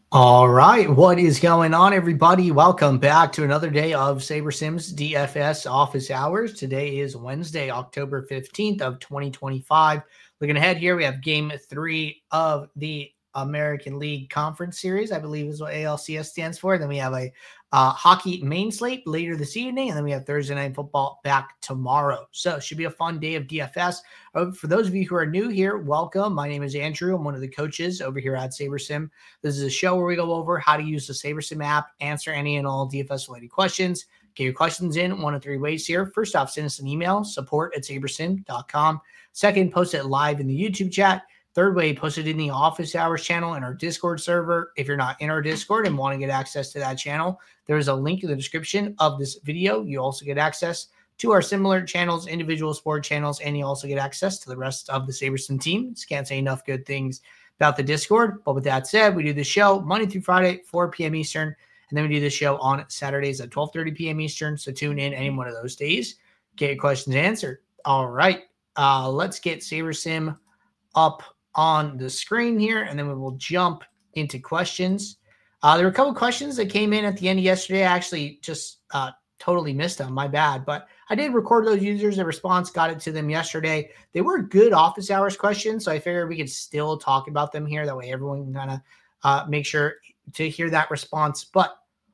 All right, what is going on, everybody? Welcome back to another day of SaberSims DFS office hours. Today is Wednesday, October 15th of 2025. Looking ahead here, we have game 3 of the American League Conference Series, I believe is what ALCS stands for. Then we have a hockey main slate later this evening, and then we have Thursday Night Football back tomorrow. So it should be a fun day of DFS. For those of you who are new here, welcome. My name is Andrew. I'm one of the coaches over here at SaberSim. This is a show where we go over how to use the SaberSim app, answer any and all DFS-related questions. Get your questions in one of three ways here. First off, send us an email, support@sabersim.com. Second, post it live in the YouTube chat. Third way, post it in the office hours channel in our Discord server. If you're not in our Discord and want to get access to that channel, there is a link in the description of this video. You also get access to our similar channels, individual sport channels, and you also get access to the rest of the SaberSim team. Just can't say enough good things about the Discord. But with that said, we do the show Monday through Friday, 4 p.m. Eastern, and then we do the show on Saturdays at 12:30 p.m. Eastern. So tune in any one of those days. Get your questions answered. All right. Let's get SaberSim up on the screen here, and then we will jump into questions. There were a couple questions that came in at the end of yesterday. I actually just totally missed them. My bad. But I did record those users. The response got it to them yesterday. They were good office hours questions, so I figured we could still talk about them here. That way everyone can kind of make sure to hear that response. But,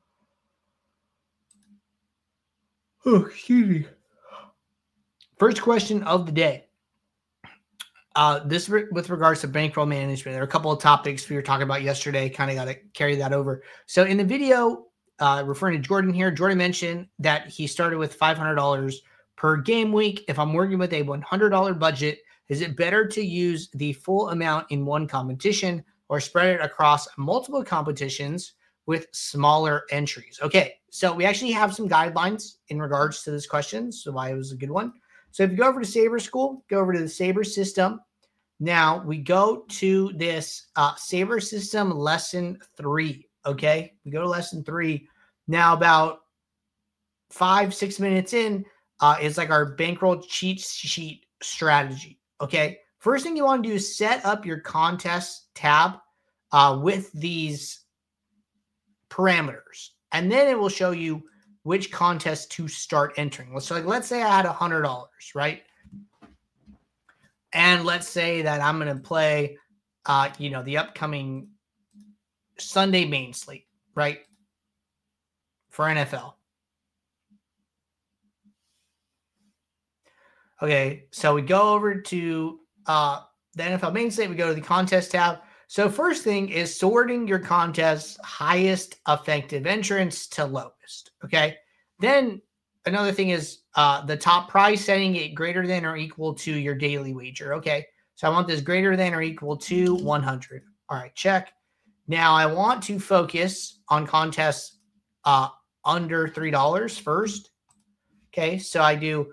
excuse me. First question of the day. This with regards to bankroll management. There are a couple of topics we were talking about yesterday. Kind of got to carry that over. So in the video, referring to Jordan here, Jordan mentioned that he started with $500 per game week. If I'm working with a $100 budget, is it better to use the full amount in one competition or spread it across multiple competitions with smaller entries? Okay, so we actually have some guidelines in regards to this question, so why it was a good one. So if you go over to Saber School, go over to the Saber system. Now we go to this Saber system lesson 3. Okay, we go to lesson 3. Now about 5-6 minutes in is like our bankroll cheat sheet strategy. Okay, first thing you want to do is set up your contest tab with these parameters, and then it will show you which contest to start entering. So like, let's say I had $100, right? And let's say that I'm going to play, the upcoming Sunday main slate, right? For NFL. Okay, so we go over to the NFL main slate. We go to the contest tab. So first thing is sorting your contest's highest effective entrance to lowest. Okay. Then another thing is the top price, setting it greater than or equal to your daily wager. Okay. So I want this greater than or equal to 100. All right. Check. Now I want to focus on contests under $3 first. Okay. So I do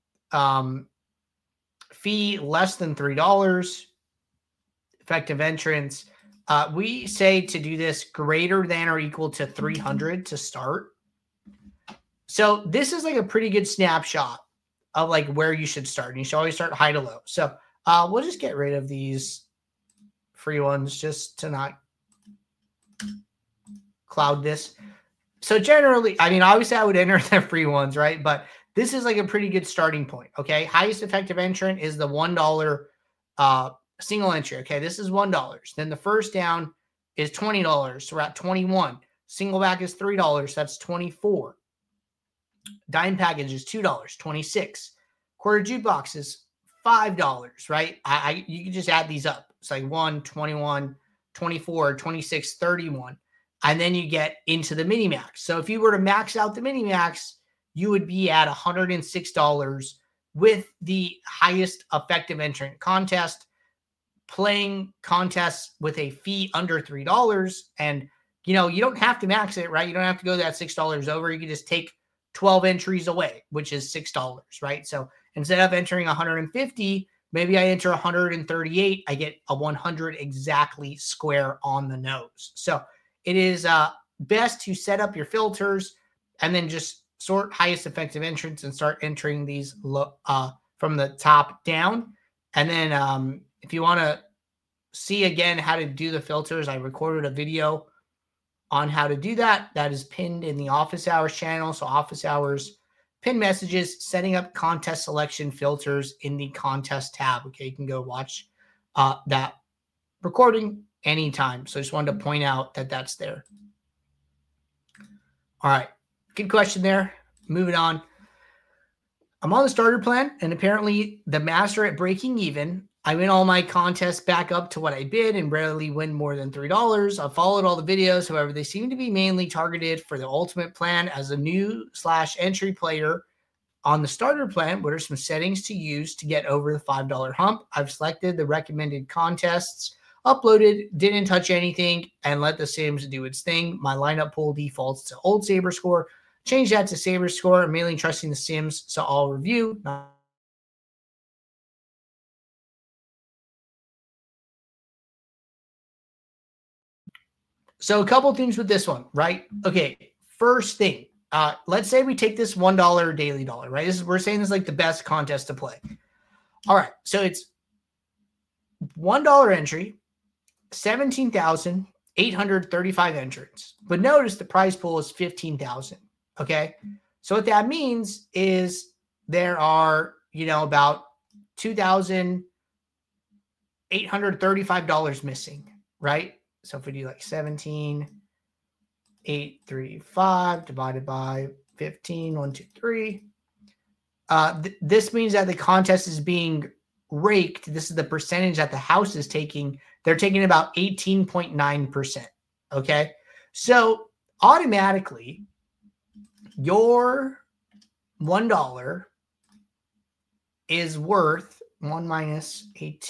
fee less than $3. Effective entrance. We say to do this greater than or equal to 300 to start. So this is like a pretty good snapshot of like where you should start. And you should always start high to low. So we'll just get rid of these free ones just to not cloud this. So generally, I mean, obviously I would enter the free ones, right? But this is like a pretty good starting point. Okay. Highest effective entrant is the $1 single entry. Okay, this is $1. Then the first down is $20. So we're at 21. Single back is $3. That's 24. Dime package is $2, 26. Quarter jukebox is $5, right? You can just add these up. It's like 1, 21, 24, 26, 31. And then you get into the mini max. So if you were to max out the mini max, you would be at $106 with the highest effective entrant contest, playing contests with a fee under $3. And, you don't have to max it, right? You don't have to go that $6 over. You can just take 12 entries away, which is $6, right? So instead of entering 150, maybe I enter 138. I get a 100 exactly square on the nose. So it is best to set up your filters and then just sort highest effective entrance and start entering these from the top down. And then if you want to see again how to do the filters, I recorded a video on how to do that. That is pinned in the office hours channel. So office hours, pin messages, setting up contest selection filters in the contest tab. Okay, you can go watch that recording anytime. So I just wanted to point out that that's there. All right, good question there. Moving on. I'm on the starter plan, and apparently the master at breaking even. I win all my contests back up to what I bid and rarely win more than $3. I've followed all the videos. However, they seem to be mainly targeted for the ultimate plan. As a new/entry player on the starter plan, what are some settings to use to get over the $5 hump? I've selected the recommended contests, uploaded, didn't touch anything, and let the Sims do its thing. My lineup pool defaults to old Saber score. Change that to Saber score. I'm mainly trusting the Sims, so I'll review. So a couple things with this one, right? Okay, first thing, let's say we take this $1 daily dollar, right? We're saying this is like the best contest to play. All right, so it's $1 entry, 17,835 entrants. But notice the prize pool is 15,000. Okay, so what that means is there are, about $2,835 missing, right? So if we do like 17,835 divided by 15, 1, 2, 3. This means that the contest is being raked. This is the percentage that the house is taking. They're taking about 18.9%. Okay. So automatically your $1 is worth 1 minus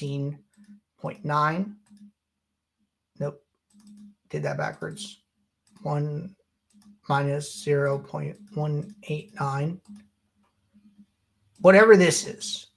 18.9. Nope. Did that backwards. 1 minus 0.189. Whatever this is.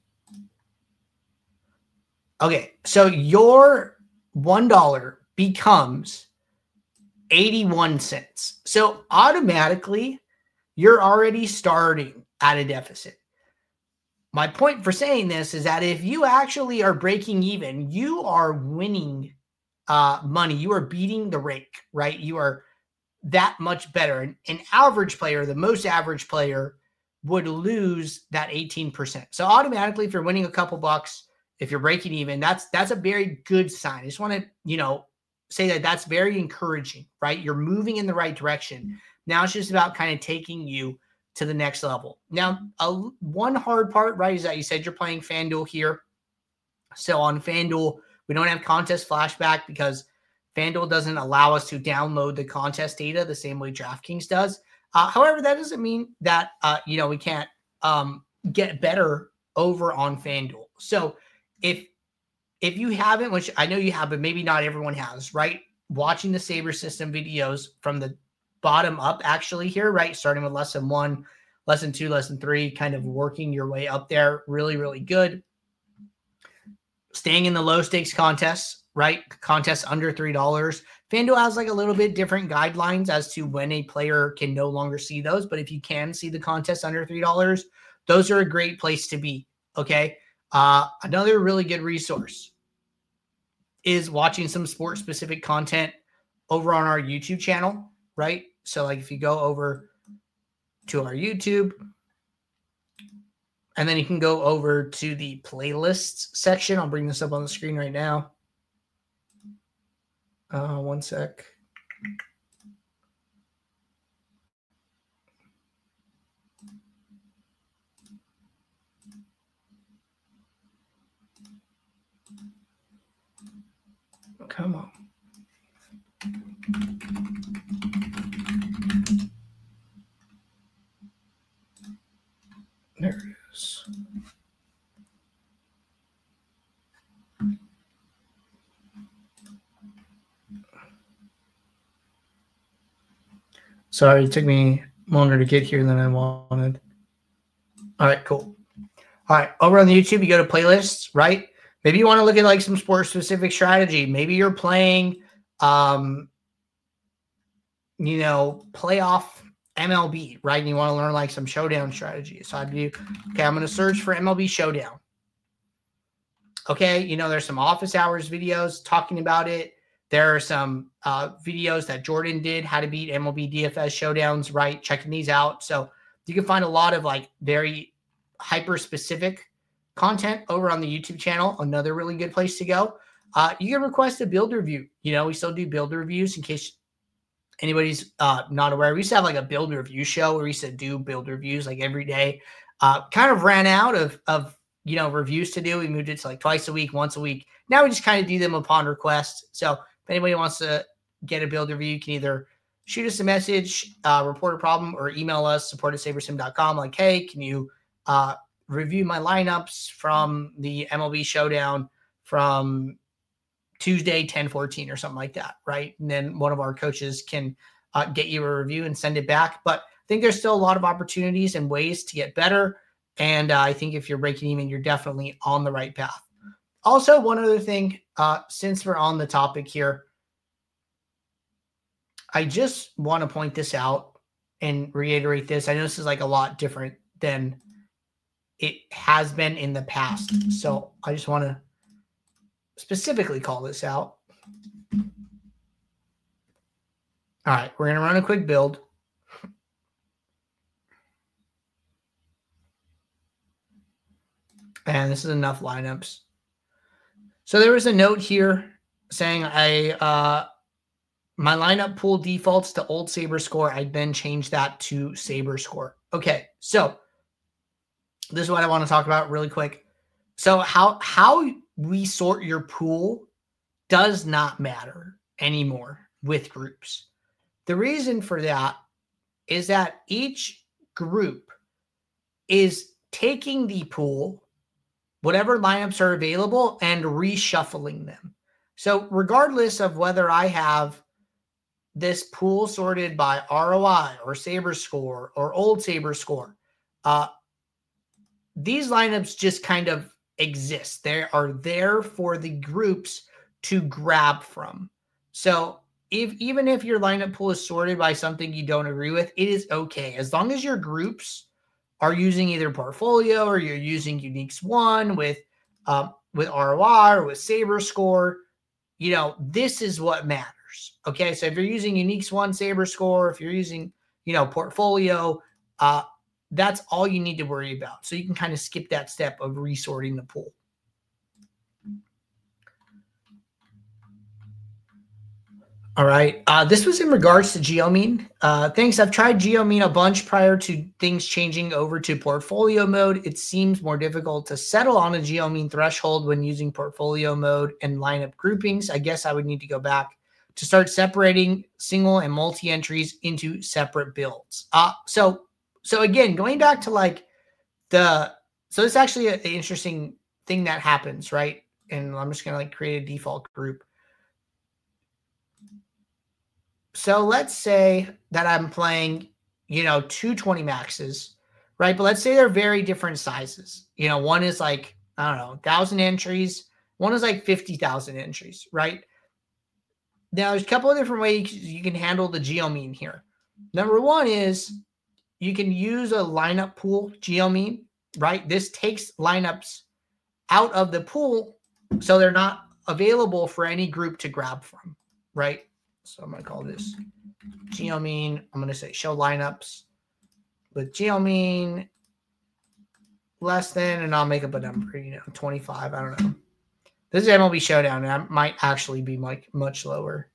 Okay, so your $1 becomes 81 cents. So automatically, you're already starting at a deficit. My point for saying this is that if you actually are breaking even, you are winning money. You are beating the rake, right? You are that much better. An average player, the most average player, would lose that 18%. So automatically, if you're winning a couple bucks, if you're breaking even, that's a very good sign. I just want to, say that that's very encouraging, right? You're moving in the right direction. Now it's just about kind of taking you to the next level. Now, one hard part, right, is that you said you're playing FanDuel here. So on FanDuel, we don't have contest flashback because FanDuel doesn't allow us to download the contest data the same way DraftKings does. However, that doesn't mean that, we can't get better over on FanDuel. So if you haven't, which I know you have, but maybe not everyone has, right? Watching the Saber System videos from the bottom up actually here, right? Starting with lesson 1, lesson 2, lesson 3, kind of working your way up there. Really, really good. Staying in the low stakes contests, right? Contests under $3. FanDuel has like a little bit different guidelines as to when a player can no longer see those. But if you can see the contests under $3, those are a great place to be. Okay. Another really good resource is watching some sports specific content over on our YouTube channel, right? So like if you go over to our YouTube, and then you can go over to the playlists section. I'll bring this up on the screen right now. One sec. Come on. There it is. Sorry, it took me longer to get here than I wanted. All right, cool. All right, over on the YouTube, you go to playlists, right? Maybe you want to look at like some sports-specific strategy. Maybe you're playing, playoff MLB, right? And you want to learn like some showdown strategy. So I'd do, okay, I'm going to search for MLB Showdown. Okay, there's some office hours videos talking about it. There are some videos that Jordan did, how to beat MLB DFS showdowns, right? Checking these out. So you can find a lot of like very hyper specific content over on the YouTube channel. Another really good place to go. You can request a build review. We still do build reviews in case anybody's not aware. We used to have like a build review show where we used to do build reviews like every day. Kind of ran out of reviews to do. We moved it to like twice a week, once a week. Now we just kind of do them upon request. So if anybody wants to get a build review, you can either shoot us a message, report a problem, or email us, support@sabersim.com. Like, hey, can you review my lineups from the MLB showdown from Tuesday, 10/14 or something like that, right? And then one of our coaches can get you a review and send it back. But I think there's still a lot of opportunities and ways to get better. And I think if you're breaking even, you're definitely on the right path. Also, one other thing, since we're on the topic here, I just want to point this out and reiterate this. I know this is like a lot different than it has been in the past. So I just want to specifically call this out. All right, we're going to run a quick build. And this is enough lineups. So there was a note here saying my lineup pool defaults to old SaberScore. I then changed that to SaberScore. Okay, so this is what I want to talk about really quick. So how we sort your pool does not matter anymore with groups. The reason for that is that each group is taking the pool, whatever lineups are available, and reshuffling them. So regardless of whether I have this pool sorted by ROI or SaberScore or old SaberScore, these lineups just kind of exist. They are there for the groups to grab from. So even if your lineup pool is sorted by something you don't agree with, it is okay. As long as your groups are using either Portfolio or you're using Uniques One with ROI or with SaberScore, this is what matters. Okay, so if you're using Uniques One, SaberScore, if you're using, Portfolio, that's all you need to worry about. So you can kind of skip that step of resorting the pool. All right. This was in regards to GeoMean. Thanks. I've tried GeoMean a bunch prior to things changing over to portfolio mode. It seems more difficult to settle on a GeoMean threshold when using portfolio mode and lineup groupings. I guess I would need to go back to start separating single and multi entries into separate builds. So again, going back to like so it's actually an interesting thing that happens, right? And I'm just going to like create a default group. So let's say that I'm playing, 220 maxes, right? But let's say they're very different sizes. One is like, 1,000 entries. One is like 50,000 entries, right? Now, there's a couple of different ways you can handle the GeoMean here. Number one is you can use a lineup pool GeoMean, right? This takes lineups out of the pool so they're not available for any group to grab from, right? So I'm going to call this GeoMean. I'm going to say show lineups with GeoMean less than, and I'll make up a number, 25. I don't know. This is MLB Showdown, and that might actually be much lower.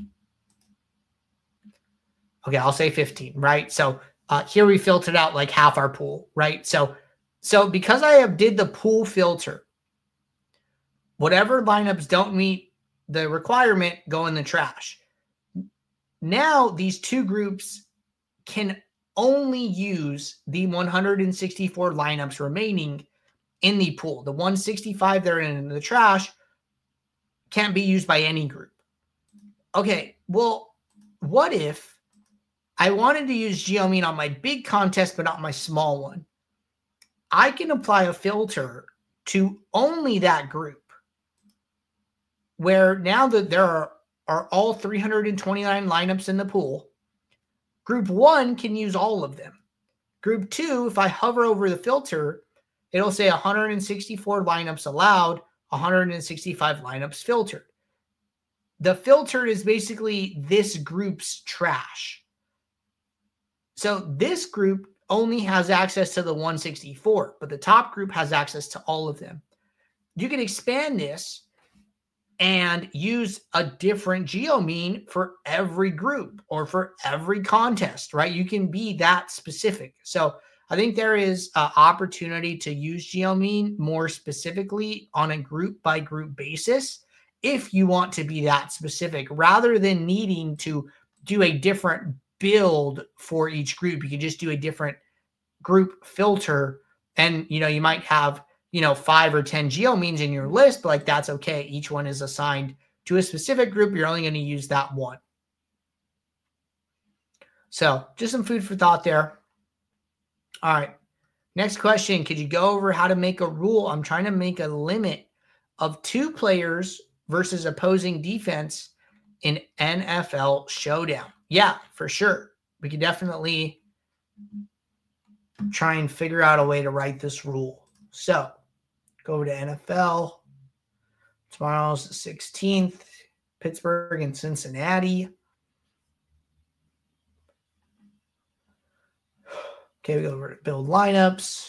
Okay, I'll say 15, right? So here we filtered out like half our pool, right? So because I did the pool filter, whatever lineups don't meet the requirement go in the trash. Now these two groups can only use the 164 lineups remaining in the pool. The 165 that are in the trash can't be used by any group. Okay, well, what if I wanted to use GeoMean on my big contest but not my small one? I can apply a filter to only that group, where now that there are all 329 lineups in the pool, group one can use all of them. Group two, if I hover over the filter, it'll say 164 lineups allowed, 165 lineups filtered. the filter is basically this group's trash. So this group only has access to the 164, but the top group has access to all of them. You can expand this and use a different geomean for every group or for every contest, right? You can be that specific. So I think there is an opportunity to use geomean more specifically on a group by group basis if you want to be that specific, rather than needing to do a different build for each group. You can just do a different group filter, and you might have 5 or 10 geomeans in your list, but like that's okay. Each one is assigned to a specific group. You're only going to use that one. So just some food for thought there. All right. Next question. Could you go over how to make a rule? I'm trying to make a limit of 2 players versus opposing defense in NFL Showdown. Yeah, for sure. We could definitely try and figure out a way to write this rule. So go over to NFL. Tomorrow's the 16th. Pittsburgh and Cincinnati. Okay, we go over to build lineups.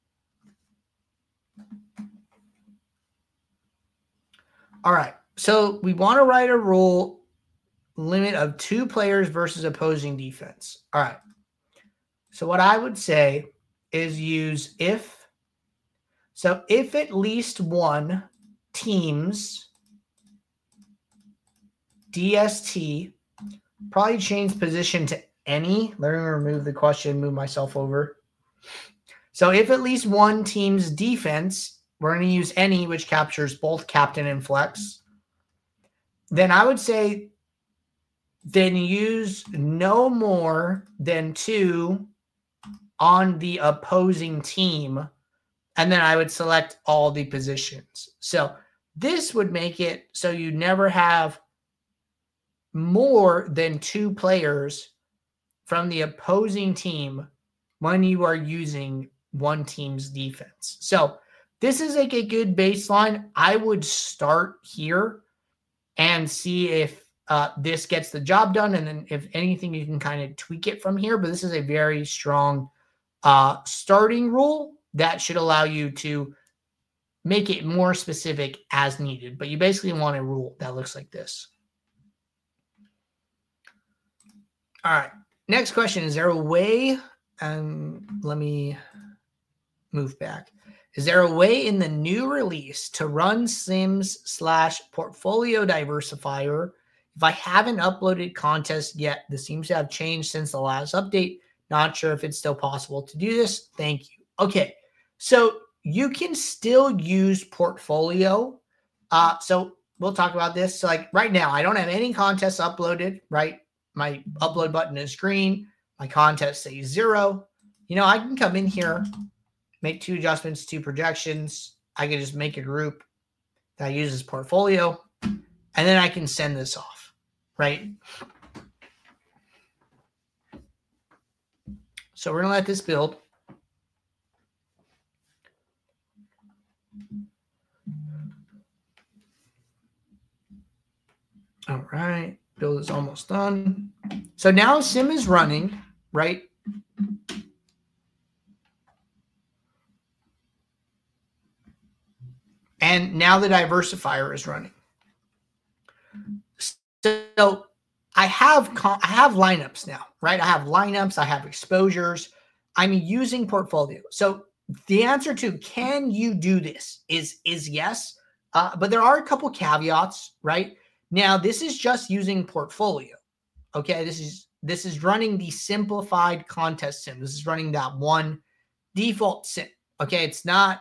All right, so we want to write a rule limit of 2 players versus opposing defense. All right, so what I would say is use if. So if at least one team's DST, probably change position to any. Let me remove the question, move myself over. So if at least one team's defense, we're going to use any, which captures both captain and flex, then I would say then use no more than 2 on the opposing team, and then I would select all the positions. So this would make it so you never have more than 2 players from the opposing team when you are using one team's defense. So this is like a good baseline. I would start here and see if this gets the job done. And then if anything, you can kind of tweak it from here. But this is a very strong starting rule that should allow you to make it more specific as needed. But you basically want a rule that looks like this. All right. Next question. Is there a way, let me move back. Is there a way in the new release to run Sims/Portfolio Diversifier if I haven't uploaded contests yet? This seems to have changed since the last update. Not sure if it's still possible to do this. Thank you. Okay. So you can still use Portfolio. So we'll talk about this. So like right now, I don't have any contests uploaded, right? My upload button is green. My contest says 0. I can come in here, make 2 adjustments, 2 projections. I can just make a group that uses Portfolio, and then I can send this off, right? So we're going to let this build. All right. Build is almost done. So now Sim is running, right? And now the diversifier is running. So I have lineups now, right? I have lineups. I have exposures. I'm using Portfolio. So the answer to can you do this is yes. But there are a couple caveats, right? Now, this is just using Portfolio. Okay, this is running the simplified contest sim. This is running that one default sim. Okay, it's not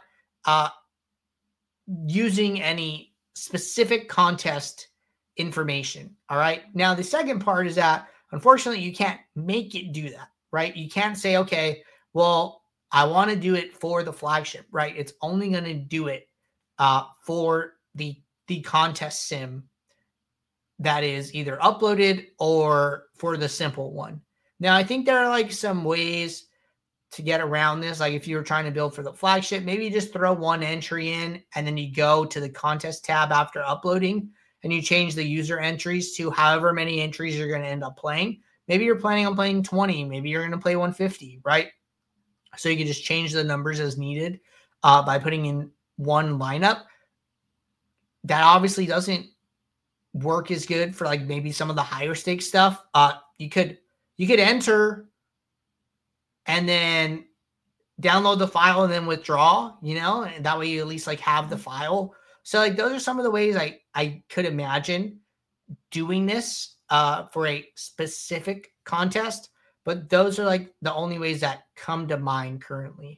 using any specific contest information. All right. Now, the second part is that unfortunately you can't make it do that, right? You can't say, okay, well, I want to do it for the flagship, right? It's only going to do it for the contest sim that is either uploaded or for the simple one. Now, I think there are like some ways to get around this. Like if you were trying to build for the flagship, maybe you just throw one entry in and then you go to the contest tab after uploading and you change the user entries to however many entries you're going to end up playing. Maybe you're planning on playing 20. Maybe you're going to play 150, right? So you can just change the numbers as needed by putting in one lineup. That obviously doesn't work as good for like maybe some of the higher stakes stuff. You could enter and then download the file and then withdraw, and that way you at least like have the file. So like those are some of the ways I could imagine doing this for a specific contest, but those are like the only ways that come to mind currently.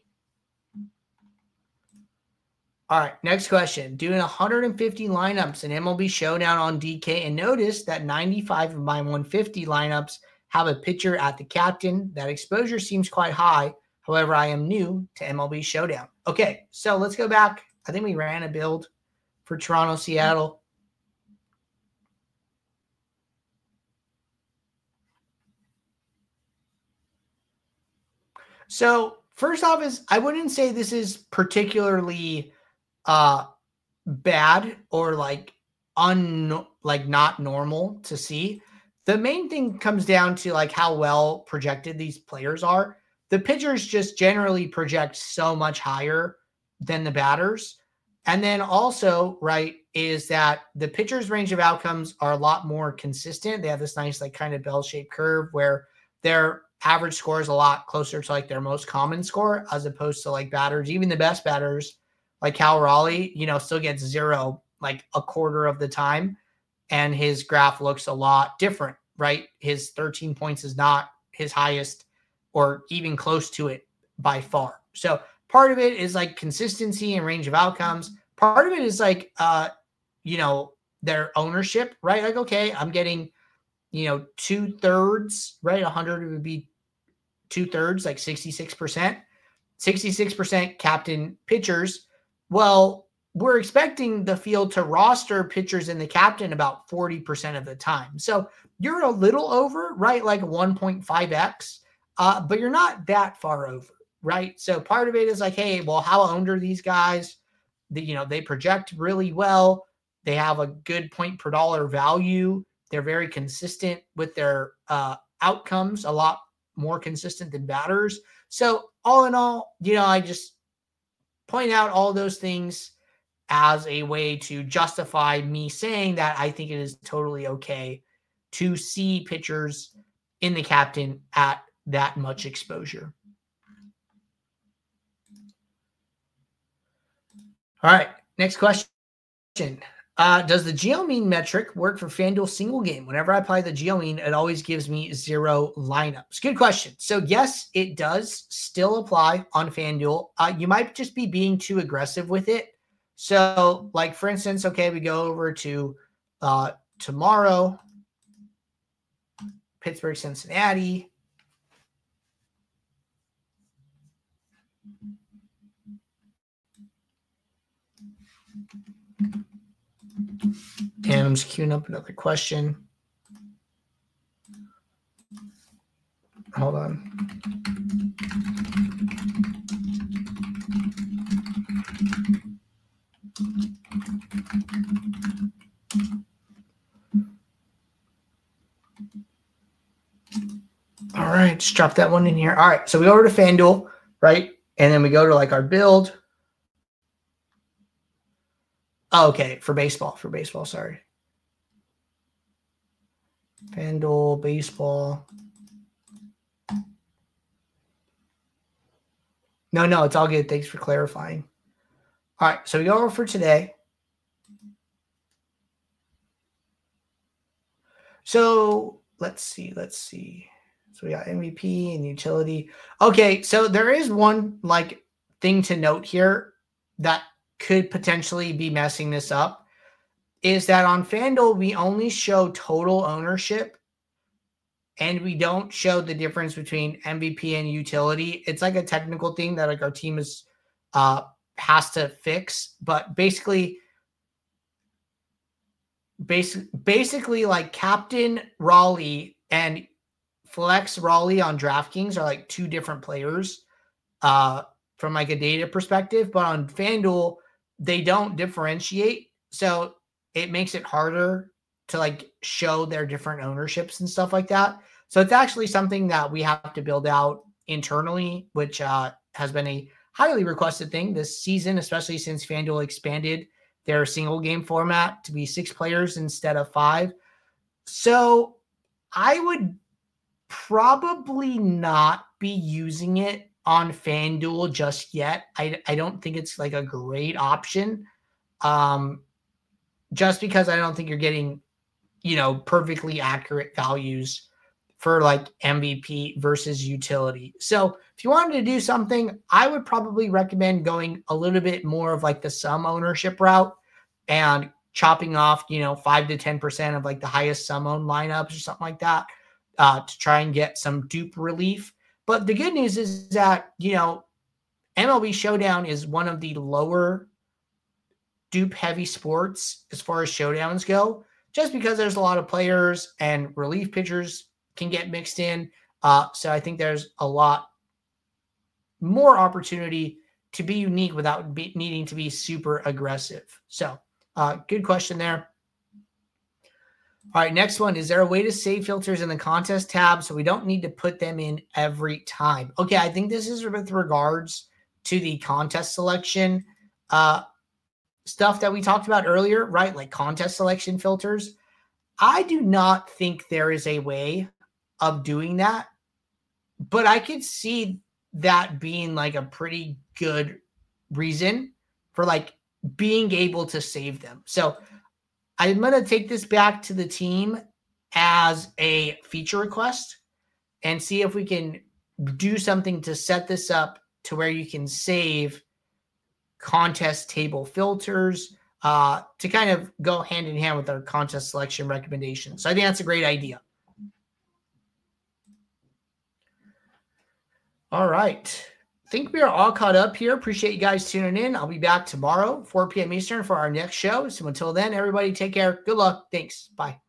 All right, next question. Doing 150 lineups in MLB Showdown on DK, and notice that 95 of my 150 lineups have a pitcher at the captain. That exposure seems quite high. However, I am new to MLB Showdown. Okay, so let's go back. I think we ran a build for Toronto, Seattle. So first off is I wouldn't say this is particularly bad or like not normal to see. The main thing comes down to like how well projected these players are. The pitchers just generally project so much higher than the batters. And then also, right, is that the pitchers' range of outcomes are a lot more consistent. They have this nice like kind of bell-shaped curve where their average score is a lot closer to like their most common score as opposed to like batters. Even the best batters like Cal Raleigh, still gets 0 like a quarter of the time. And his graph looks a lot different, right? His 13 points is not his highest or even close to it by far. So part of it is like consistency and range of outcomes. Part of it is like, their ownership, right? Like, okay, I'm getting, 2/3, right? 100 would be 2/3, like 66%. 66% captain pitchers. Well, we're expecting the field to roster pitchers in the captain about 40% of the time. So you're a little over, right? Like 1.5x, but you're not that far over, right? So part of it is like, hey, well, how owned are these guys? They project really well. They have a good point per dollar value. They're very consistent with their outcomes, a lot more consistent than batters. So all in all, I just point out all those things as a way to justify me saying that I think it is totally okay to see pitchers in the captain at that much exposure. All right, next question. Does the GeoMean metric work for FanDuel single game? Whenever I apply the GeoMean, it always gives me 0 lineups. Good question. So yes, it does still apply on FanDuel. You might just be being too aggressive with it. So like, for instance, okay, we go over to tomorrow, Pittsburgh, Cincinnati. And I'm just queuing up another question. Hold on. All right, just drop that one in here. All right, so we go over to FanDuel, right? And then we go to like our build. Oh, okay, for baseball, sorry. FanDuel, baseball. No, it's all good. Thanks for clarifying. All right, so we go over for today. So let's see. So we got MVP and utility. Okay, so there is one like thing to note here that could potentially be messing this up is that on FanDuel, we only show total ownership and we don't show the difference between MVP and utility. It's like a technical thing that like our team is has to fix, but basically like Captain Raleigh and Flex Raleigh on DraftKings are like two different players from like a data perspective, but on FanDuel, they don't differentiate. So it makes it harder to like show their different ownerships and stuff like that. So it's actually something that we have to build out internally, which has been a highly requested thing this season, especially since FanDuel expanded their single game format to be 6 players instead of 5. So I would probably not be using it on FanDuel just yet. I don't think it's like a great option. Just because I don't think you're getting, perfectly accurate values for like MVP versus utility. So if you wanted to do something, I would probably recommend going a little bit more of like the sum ownership route and chopping off, 5 to 10% of like the highest sum owned lineups or something like that to try and get some dupe relief. But the good news is that, MLB Showdown is one of the lower dupe heavy sports as far as showdowns go, just because there's a lot of players and relief pitchers can get mixed in. So I think there's a lot more opportunity to be unique without needing to be super aggressive. So good question there. All right, next one. Is there a way to save filters in the contest tab so we don't need to put them in every time? Okay, I think this is with regards to the contest selection stuff that we talked about earlier, right? Like contest selection filters. I do not think there is a way of doing that, but I could see that being like a pretty good reason for like being able to save them. So I'm going to take this back to the team as a feature request and see if we can do something to set this up to where you can save contest table filters to kind of go hand in hand with our contest selection recommendations. So I think that's a great idea. All right. I think we are all caught up here. Appreciate you guys tuning in. I'll be back tomorrow, 4 p.m. Eastern for our next show. So until then, everybody take care. Good luck. Thanks. Bye.